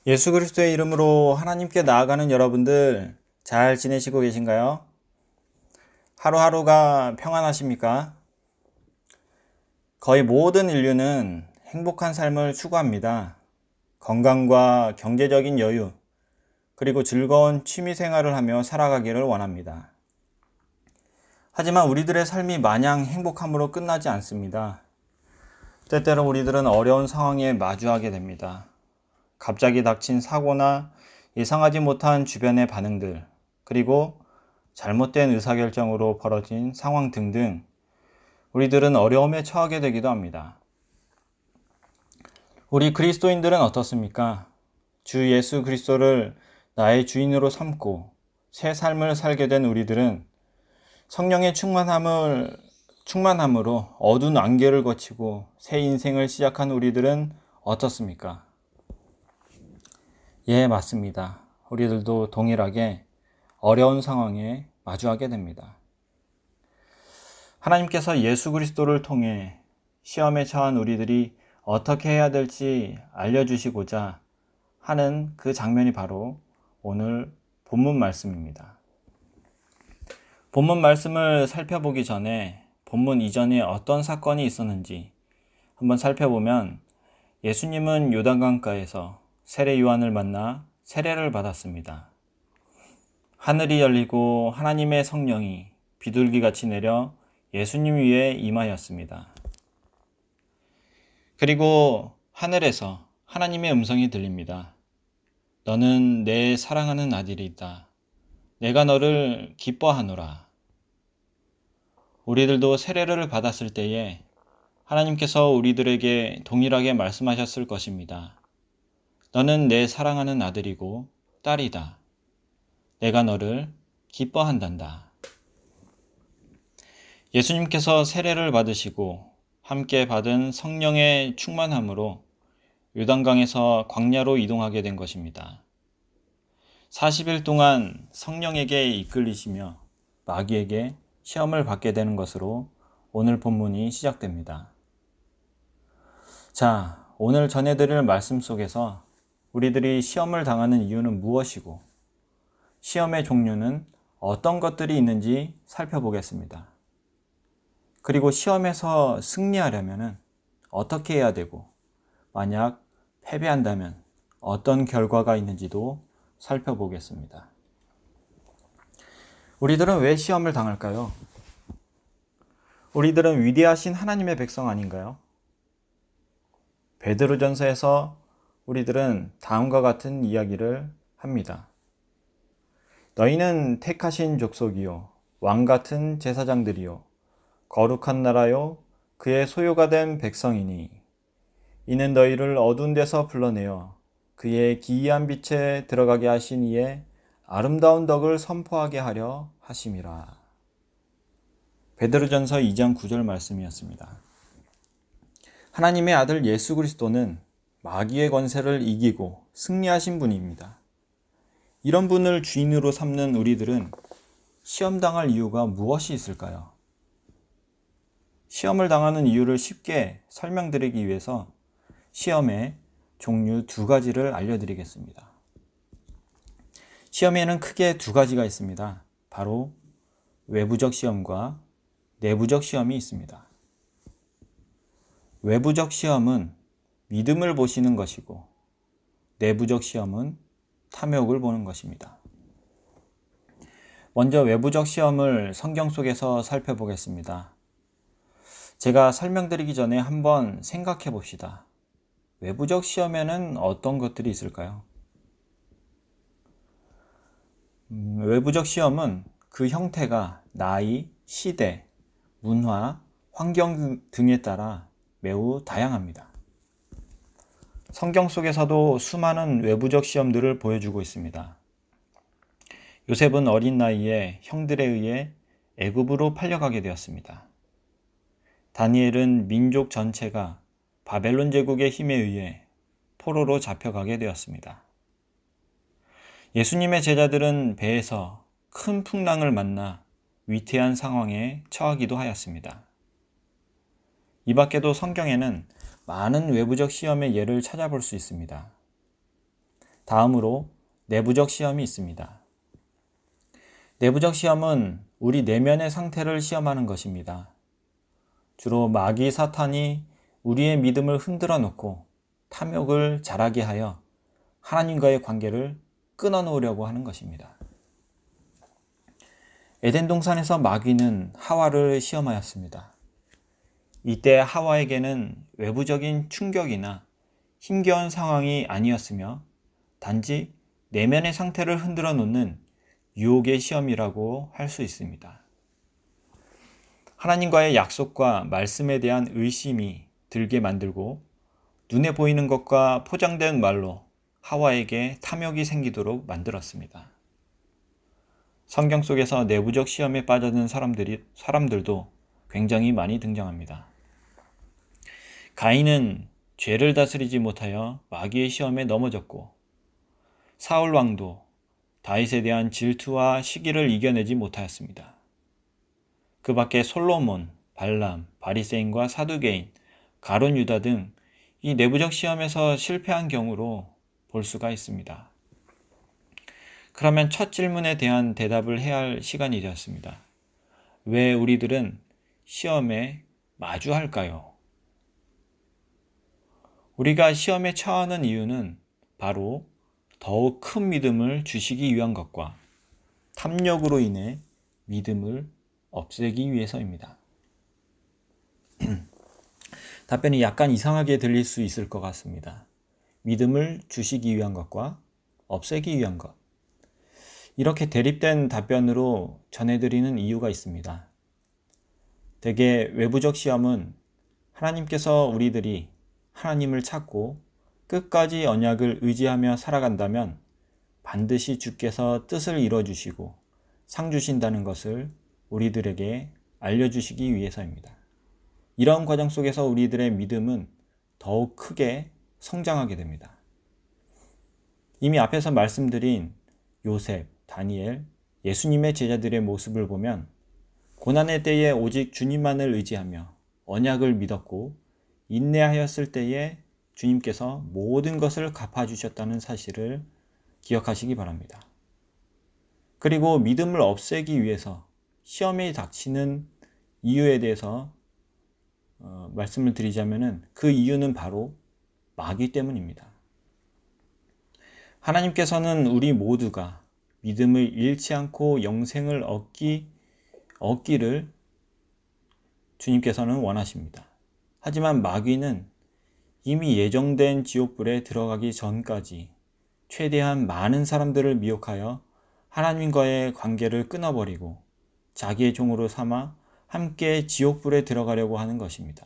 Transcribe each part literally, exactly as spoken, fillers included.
예수 그리스도의 이름으로 하나님께 나아가는 여러분들 잘 지내시고 계신가요? 하루하루가 평안하십니까? 거의 모든 인류는 행복한 삶을 추구합니다. 건강과 경제적인 여유, 그리고 즐거운 취미 생활을 하며 살아가기를 원합니다. 하지만 우리들의 삶이 마냥 행복함으로 끝나지 않습니다. 때때로 우리들은 어려운 상황에 마주하게 됩니다. 갑자기 닥친 사고나 예상하지 못한 주변의 반응들, 그리고 잘못된 의사결정으로 벌어진 상황 등등 우리들은 어려움에 처하게 되기도 합니다. 우리 그리스도인들은 어떻습니까? 주 예수 그리스도를 나의 주인으로 삼고 새 삶을 살게 된 우리들은 성령의 충만함을, 충만함으로 어두운 안개를 거치고 새 인생을 시작한 우리들은 어떻습니까? 예, 맞습니다. 우리들도 동일하게 어려운 상황에 마주하게 됩니다. 하나님께서 예수 그리스도를 통해 시험에 처한 우리들이 어떻게 해야 될지 알려주시고자 하는 그 장면이 바로 오늘 본문 말씀입니다. 본문 말씀을 살펴보기 전에 본문 이전에 어떤 사건이 있었는지 한번 살펴보면 예수님은 요단강가에서 세례 요한을 만나 세례를 받았습니다. 하늘이 열리고 하나님의 성령이 비둘기같이 내려 예수님 위에 임하였습니다. 그리고 하늘에서 하나님의 음성이 들립니다. 너는 내 사랑하는 아들이다. 내가 너를 기뻐하노라. 우리들도 세례를 받았을 때에 하나님께서 우리들에게 동일하게 말씀하셨을 것입니다. 너는 내 사랑하는 아들이고 딸이다. 내가 너를 기뻐한단다. 예수님께서 세례를 받으시고 함께 받은 성령의 충만함으로 요단강에서 광야로 이동하게 된 것입니다. 사십 일 동안 성령에게 이끌리시며 마귀에게 시험을 받게 되는 것으로 오늘 본문이 시작됩니다. 자, 오늘 전해드릴 말씀 속에서 우리들이 시험을 당하는 이유는 무엇이고 시험의 종류는 어떤 것들이 있는지 살펴보겠습니다. 그리고 시험에서 승리하려면 어떻게 해야 되고 만약 패배한다면 어떤 결과가 있는지도 살펴보겠습니다. 우리들은 왜 시험을 당할까요? 우리들은 위대하신 하나님의 백성 아닌가요? 베드로전서에서 우리들은 다음과 같은 이야기를 합니다. 너희는 택하신 족속이요 왕같은 제사장들이요 거룩한 나라요 그의 소유가 된 백성이니 이는 너희를 어두운 데서 불러내어 그의 기이한 빛에 들어가게 하신 이의 아름다운 덕을 선포하게 하려 하심이라. 베드로전서 이 장 구 절 말씀이었습니다. 하나님의 아들 예수 그리스도는 마귀의 권세를 이기고 승리하신 분입니다. 이런 분을 주인으로 삼는 우리들은 시험당할 이유가 무엇이 있을까요? 시험을 당하는 이유를 쉽게 설명드리기 위해서 시험의 종류 두 가지를 알려드리겠습니다. 시험에는 크게 두 가지가 있습니다. 바로 외부적 시험과 내부적 시험이 있습니다. 외부적 시험은 믿음을 보시는 것이고 내부적 시험은 탐욕을 보는 것입니다. 먼저 외부적 시험을 성경 속에서 살펴보겠습니다. 제가 설명드리기 전에 한번 생각해 봅시다. 외부적 시험에는 어떤 것들이 있을까요? 음, 외부적 시험은 그 형태가 나이, 시대, 문화, 환경 등에 따라 매우 다양합니다. 성경 속에서도 수많은 외부적 시험들을 보여주고 있습니다. 요셉은 어린 나이에 형들에 의해 애굽으로 팔려가게 되었습니다. 다니엘은 민족 전체가 바벨론 제국의 힘에 의해 포로로 잡혀가게 되었습니다. 예수님의 제자들은 배에서 큰 풍랑을 만나 위태한 상황에 처하기도 하였습니다. 이 밖에도 성경에는 많은 외부적 시험의 예를 찾아볼 수 있습니다. 다음으로 내부적 시험이 있습니다. 내부적 시험은 우리 내면의 상태를 시험하는 것입니다. 주로 마귀 사탄이 우리의 믿음을 흔들어 놓고 탐욕을 자라게 하여 하나님과의 관계를 끊어놓으려고 하는 것입니다. 에덴 동산에서 마귀는 하와를 시험하였습니다. 이때 하와에게는 외부적인 충격이나 힘겨운 상황이 아니었으며 단지 내면의 상태를 흔들어 놓는 유혹의 시험이라고 할 수 있습니다. 하나님과의 약속과 말씀에 대한 의심이 들게 만들고 눈에 보이는 것과 포장된 말로 하와에게 탐욕이 생기도록 만들었습니다. 성경 속에서 내부적 시험에 빠져든 사람들이, 사람들도 굉장히 많이 등장합니다. 가인은 죄를 다스리지 못하여 마귀의 시험에 넘어졌고, 사울 왕도 다윗에 대한 질투와 시기를 이겨내지 못하였습니다. 그 밖에 솔로몬, 발람, 바리새인과 사두개인, 가룟 유다 등 이 내부적 시험에서 실패한 경우로 볼 수가 있습니다. 그러면 첫 질문에 대한 대답을 해야 할 시간이 되었습니다. 왜 우리들은 시험에 마주할까요? 우리가 시험에 처하는 이유는 바로 더욱 큰 믿음을 주시기 위한 것과 탐욕으로 인해 믿음을 없애기 위해서입니다. 답변이 약간 이상하게 들릴 수 있을 것 같습니다. 믿음을 주시기 위한 것과 없애기 위한 것. 이렇게 대립된 답변으로 전해드리는 이유가 있습니다. 대개 외부적 시험은 하나님께서 우리들이 하나님을 찾고 끝까지 언약을 의지하며 살아간다면 반드시 주께서 뜻을 이뤄주시고 상 주신다는 것을 우리들에게 알려주시기 위해서입니다. 이런 과정 속에서 우리들의 믿음은 더욱 크게 성장하게 됩니다. 이미 앞에서 말씀드린 요셉, 다니엘, 예수님의 제자들의 모습을 보면 고난의 때에 오직 주님만을 의지하며 언약을 믿었고 인내하였을 때에 주님께서 모든 것을 갚아주셨다는 사실을 기억하시기 바랍니다. 그리고 믿음을 없애기 위해서 시험에 닥치는 이유에 대해서 어, 말씀을 드리자면 그 이유는 바로 마귀 때문입니다. 하나님께서는 우리 모두가 믿음을 잃지 않고 영생을 얻기, 얻기를 주님께서는 원하십니다. 하지만 마귀는 이미 예정된 지옥불에 들어가기 전까지 최대한 많은 사람들을 미혹하여 하나님과의 관계를 끊어버리고 자기의 종으로 삼아 함께 지옥불에 들어가려고 하는 것입니다.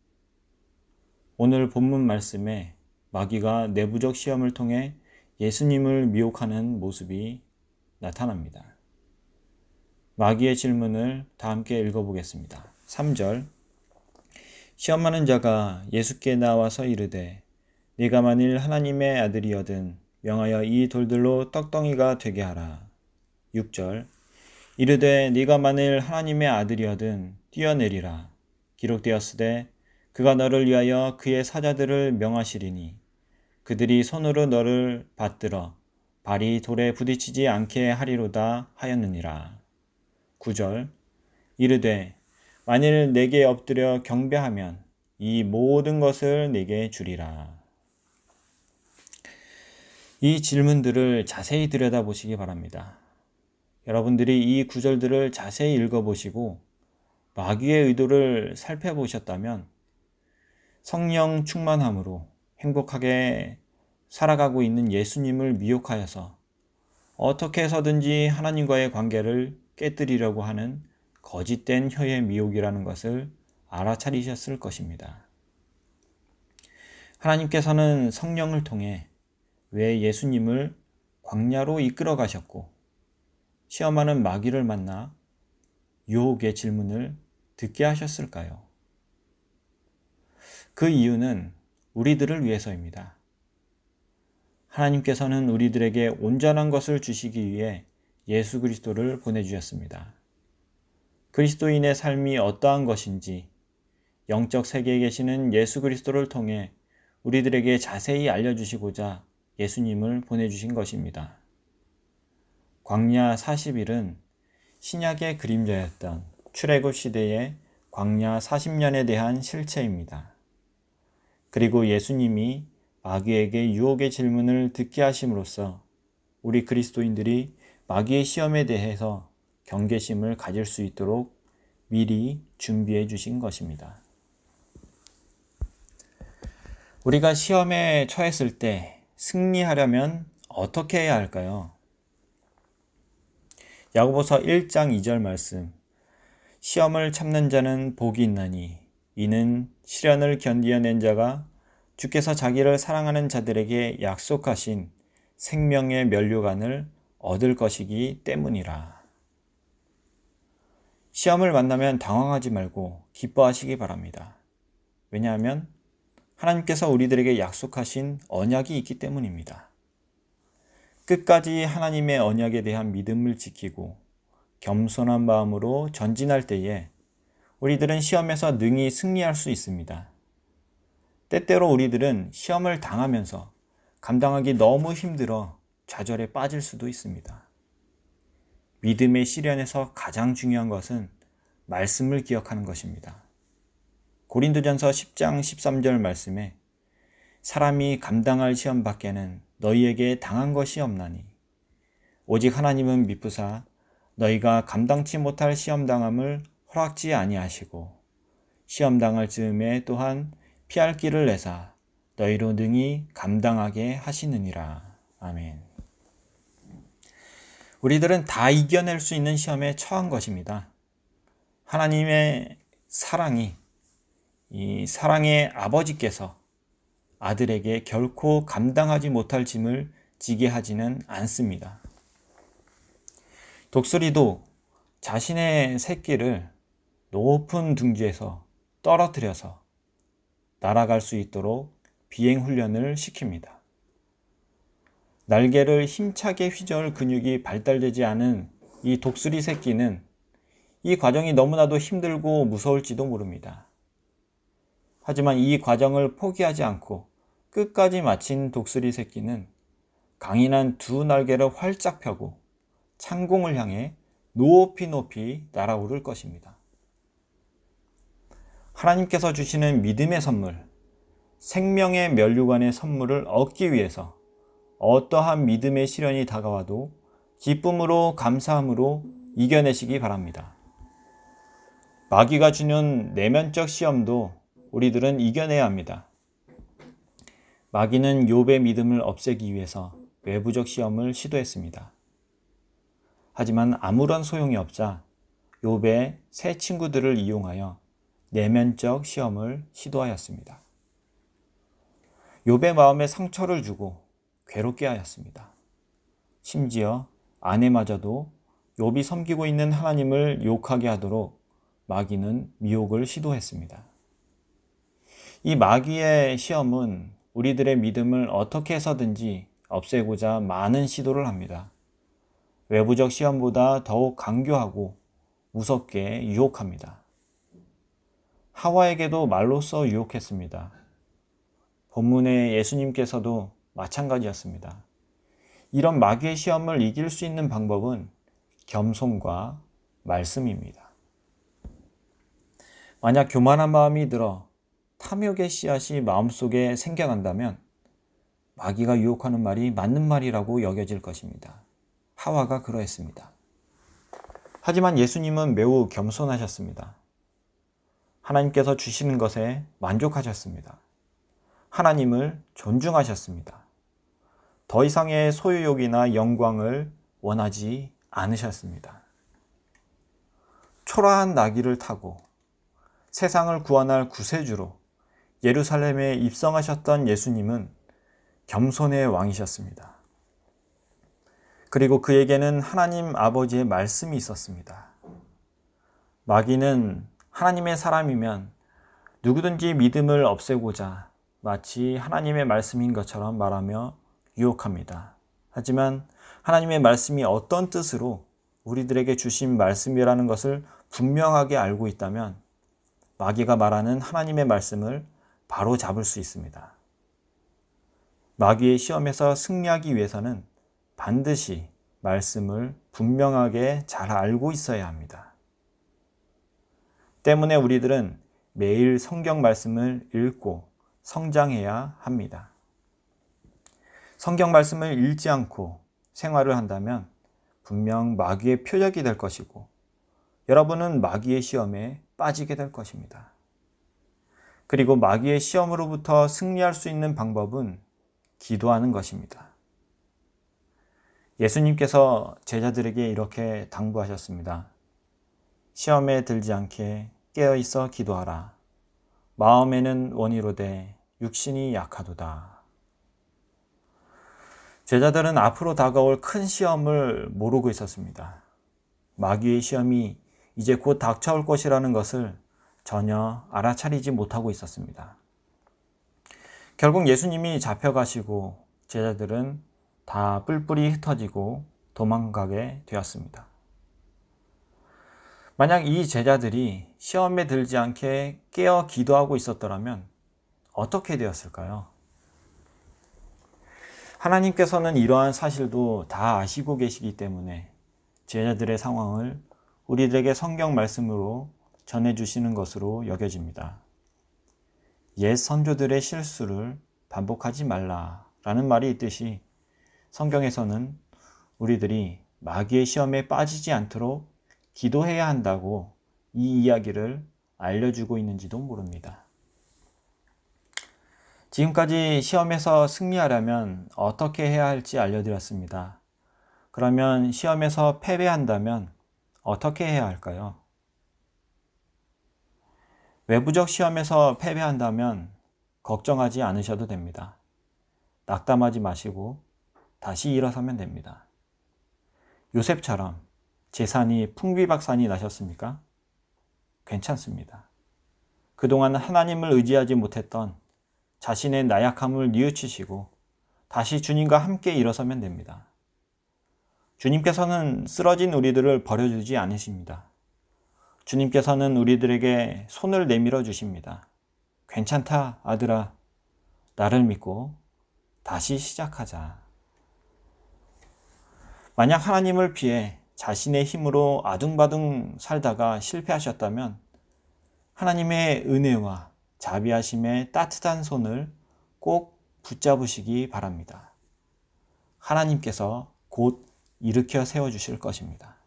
오늘 본문 말씀에 마귀가 내부적 시험을 통해 예수님을 미혹하는 모습이 나타납니다. 마귀의 질문을 다 함께 읽어보겠습니다. 삼 절 시험하는 자가 예수께 나와서 이르되 네가 만일 하나님의 아들이거든 명하여 이 돌들로 떡덩이가 되게 하라. 육 절 이르되 네가 만일 하나님의 아들이거든 뛰어내리라. 기록되었으되 그가 너를 위하여 그의 사자들을 명하시리니 그들이 손으로 너를 받들어 발이 돌에 부딪히지 않게 하리로다 하였느니라. 구 절 이르되 만일 내게 엎드려 경배하면 이 모든 것을 내게 주리라. 이 질문들을 자세히 들여다보시기 바랍니다. 여러분들이 이 구절들을 자세히 읽어보시고 마귀의 의도를 살펴보셨다면 성령 충만함으로 행복하게 살아가고 있는 예수님을 미혹하여서 어떻게 해서든지 하나님과의 관계를 깨뜨리려고 하는 거짓된 혀의 미혹이라는 것을 알아차리셨을 것입니다. 하나님께서는 성령을 통해 왜 예수님을 광야로 이끌어 가셨고 시험하는 마귀를 만나 유혹의 질문을 듣게 하셨을까요? 그 이유는 우리들을 위해서입니다. 하나님께서는 우리들에게 온전한 것을 주시기 위해 예수 그리스도를 보내주셨습니다. 그리스도인의 삶이 어떠한 것인지 영적 세계에 계시는 예수 그리스도를 통해 우리들에게 자세히 알려주시고자 예수님을 보내주신 것입니다. 광야 사십 일은 신약의 그림자였던 출애굽 시대의 광야 사십 년에 대한 실체입니다. 그리고 예수님이 마귀에게 유혹의 질문을 듣게 하심으로써 우리 그리스도인들이 마귀의 시험에 대해서 경계심을 가질 수 있도록 미리 준비해 주신 것입니다. 우리가 시험에 처했을 때 승리하려면 어떻게 해야 할까요? 야고보서 일 장 이 절 말씀, 시험을 참는 자는 복이 있나니 이는 시련을 견디어낸 자가 주께서 자기를 사랑하는 자들에게 약속하신 생명의 면류관을 얻을 것이기 때문이라. 시험을 만나면 당황하지 말고 기뻐하시기 바랍니다. 왜냐하면 하나님께서 우리들에게 약속하신 언약이 있기 때문입니다. 끝까지 하나님의 언약에 대한 믿음을 지키고 겸손한 마음으로 전진할 때에 우리들은 시험에서 능히 승리할 수 있습니다. 때때로 우리들은 시험을 당하면서 감당하기 너무 힘들어 좌절에 빠질 수도 있습니다. 믿음의 시련에서 가장 중요한 것은 말씀을 기억하는 것입니다. 고린도전서 십 장 십삼 절 말씀에 사람이 감당할 시험 밖에는 너희에게 당한 것이 없나니 오직 하나님은 미쁘사 너희가 감당치 못할 시험 당함을 허락지 아니하시고 시험 당할 즈음에 또한 피할 길을 내사 너희로 능히 감당하게 하시느니라. 아멘. 우리들은 다 이겨낼 수 있는 시험에 처한 것입니다. 하나님의 사랑이 이 사랑의 아버지께서 아들에게 결코 감당하지 못할 짐을 지게 하지는 않습니다. 독수리도 자신의 새끼를 높은 둥지에서 떨어뜨려서 날아갈 수 있도록 비행 훈련을 시킵니다. 날개를 힘차게 휘저을 근육이 발달되지 않은 이 독수리 새끼는 이 과정이 너무나도 힘들고 무서울지도 모릅니다. 하지만 이 과정을 포기하지 않고 끝까지 마친 독수리 새끼는 강인한 두 날개를 활짝 펴고 창공을 향해 높이 높이 날아오를 것입니다. 하나님께서 주시는 믿음의 선물, 생명의 면류관의 선물을 얻기 위해서 어떠한 믿음의 시련이 다가와도 기쁨으로 감사함으로 이겨내시기 바랍니다. 마귀가 주는 내면적 시험도 우리들은 이겨내야 합니다. 마귀는 욥의 믿음을 없애기 위해서 외부적 시험을 시도했습니다. 하지만 아무런 소용이 없자 욥의 새 친구들을 이용하여 내면적 시험을 시도하였습니다. 욥의 마음에 상처를 주고 괴롭게 하였습니다. 심지어 아내마저도 욥이 섬기고 있는 하나님을 욕하게 하도록 마귀는 미혹을 시도했습니다. 이 마귀의 시험은 우리들의 믿음을 어떻게 해서든지 없애고자 많은 시도를 합니다. 외부적 시험보다 더욱 강교하고 무섭게 유혹합니다. 하와에게도 말로써 유혹했습니다. 본문의 예수님께서도 마찬가지였습니다. 이런 마귀의 시험을 이길 수 있는 방법은 겸손과 말씀입니다. 만약 교만한 마음이 들어 탐욕의 씨앗이 마음속에 생겨난다면 마귀가 유혹하는 말이 맞는 말이라고 여겨질 것입니다. 하와가 그러했습니다. 하지만 예수님은 매우 겸손하셨습니다. 하나님께서 주시는 것에 만족하셨습니다. 하나님을 존중하셨습니다. 더 이상의 소유욕이나 영광을 원하지 않으셨습니다. 초라한 나귀를 타고 세상을 구원할 구세주로 예루살렘에 입성하셨던 예수님은 겸손의 왕이셨습니다. 그리고 그에게는 하나님 아버지의 말씀이 있었습니다. 마귀는 하나님의 사람이면 누구든지 믿음을 없애고자 마치 하나님의 말씀인 것처럼 말하며 유혹합니다. 하지만 하나님의 말씀이 어떤 뜻으로 우리들에게 주신 말씀이라는 것을 분명하게 알고 있다면 마귀가 말하는 하나님의 말씀을 바로 잡을 수 있습니다. 마귀의 시험에서 승리하기 위해서는 반드시 말씀을 분명하게 잘 알고 있어야 합니다. 때문에 우리들은 매일 성경 말씀을 읽고 성장해야 합니다. 성경 말씀을 읽지 않고 생활을 한다면 분명 마귀의 표적이 될 것이고 여러분은 마귀의 시험에 빠지게 될 것입니다. 그리고 마귀의 시험으로부터 승리할 수 있는 방법은 기도하는 것입니다. 예수님께서 제자들에게 이렇게 당부하셨습니다. 시험에 들지 않게 깨어있어 기도하라. 마음에는 원이로되 육신이 약하도다. 제자들은 앞으로 다가올 큰 시험을 모르고 있었습니다. 마귀의 시험이 이제 곧 닥쳐올 것이라는 것을 전혀 알아차리지 못하고 있었습니다. 결국 예수님이 잡혀가시고 제자들은 다 뿔뿔이 흩어지고 도망가게 되었습니다. 만약 이 제자들이 시험에 들지 않게 깨어 기도하고 있었더라면 어떻게 되었을까요? 하나님께서는 이러한 사실도 다 아시고 계시기 때문에 제자들의 상황을 우리들에게 성경 말씀으로 전해주시는 것으로 여겨집니다. 옛 선조들의 실수를 반복하지 말라라는 말이 있듯이 성경에서는 우리들이 마귀의 시험에 빠지지 않도록 기도해야 한다고 이 이야기를 알려주고 있는지도 모릅니다. 지금까지 시험에서 승리하려면 어떻게 해야 할지 알려드렸습니다. 그러면 시험에서 패배한다면 어떻게 해야 할까요? 외부적 시험에서 패배한다면 걱정하지 않으셔도 됩니다. 낙담하지 마시고 다시 일어서면 됩니다. 요셉처럼 재산이 풍비박산이 나셨습니까? 괜찮습니다. 그동안 하나님을 의지하지 못했던 자신의 나약함을 뉘우치시고 다시 주님과 함께 일어서면 됩니다. 주님께서는 쓰러진 우리들을 버려주지 않으십니다. 주님께서는 우리들에게 손을 내밀어 주십니다. 괜찮다, 아들아. 나를 믿고 다시 시작하자. 만약 하나님을 피해 자신의 힘으로 아둥바둥 살다가 실패하셨다면 하나님의 은혜와 자비하심의 따뜻한 손을 꼭 붙잡으시기 바랍니다. 하나님께서 곧 일으켜 세워주실 것입니다.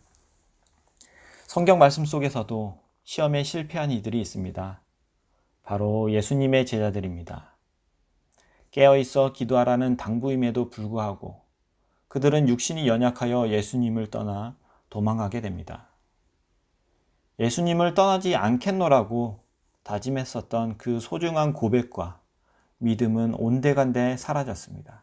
성경 말씀 속에서도 시험에 실패한 이들이 있습니다. 바로 예수님의 제자들입니다. 깨어있어 기도하라는 당부임에도 불구하고 그들은 육신이 연약하여 예수님을 떠나 도망가게 됩니다. 예수님을 떠나지 않겠노라고 다짐했었던 그 소중한 고백과 믿음은 온데간데 사라졌습니다.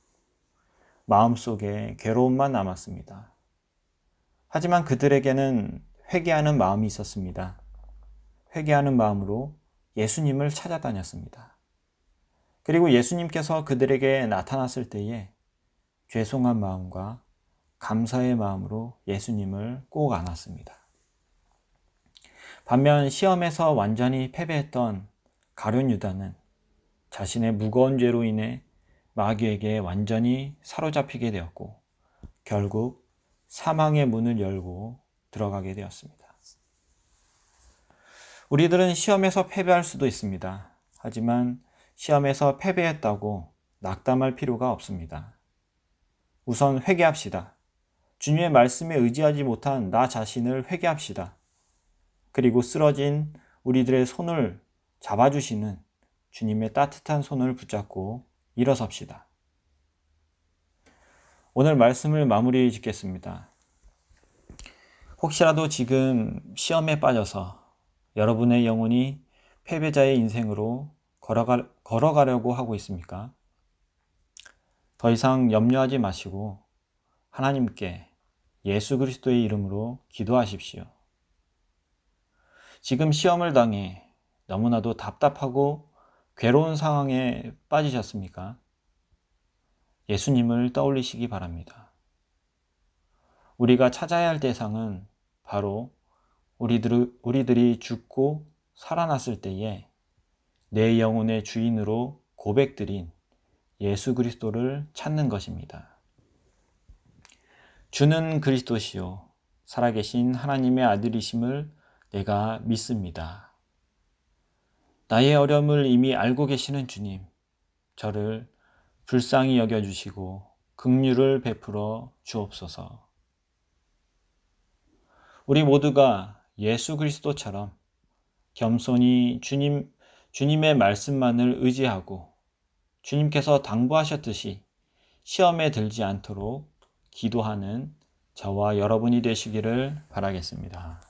마음속에 괴로움만 남았습니다. 하지만 그들에게는 회개하는 마음이 있었습니다. 회개하는 마음으로 예수님을 찾아다녔습니다. 그리고 예수님께서 그들에게 나타났을 때에 죄송한 마음과 감사의 마음으로 예수님을 꼭 안았습니다. 반면 시험에서 완전히 패배했던 가룟 유다는 자신의 무거운 죄로 인해 마귀에게 완전히 사로잡히게 되었고 결국 사망의 문을 열고 들어가게 되었습니다. 우리들은 시험에서 패배할 수도 있습니다. 하지만 시험에서 패배했다고 낙담할 필요가 없습니다. 우선 회개합시다. 주님의 말씀에 의지하지 못한 나 자신을 회개합시다. 그리고 쓰러진 우리들의 손을 잡아주시는 주님의 따뜻한 손을 붙잡고 일어섭시다. 오늘 말씀을 마무리 짓겠습니다. 혹시라도 지금 시험에 빠져서 여러분의 영혼이 패배자의 인생으로 걸어가, 걸어가려고 하고 있습니까? 더 이상 염려하지 마시고 하나님께 예수 그리스도의 이름으로 기도하십시오. 지금 시험을 당해 너무나도 답답하고 괴로운 상황에 빠지셨습니까? 예수님을 떠올리시기 바랍니다. 우리가 찾아야 할 대상은 바로 우리들, 우리들이 죽고 살아났을 때에 내 영혼의 주인으로 고백드린 예수 그리스도를 찾는 것입니다. 주는 그리스도시요 살아계신 하나님의 아들이심을 내가 믿습니다. 나의 어려움을 이미 알고 계시는 주님, 저를 불쌍히 여겨주시고 긍휼을 베풀어 주옵소서. 우리 모두가 예수 그리스도처럼 겸손히 주님, 주님의 말씀만을 의지하고 주님께서 당부하셨듯이 시험에 들지 않도록 기도하는 저와 여러분이 되시기를 바라겠습니다.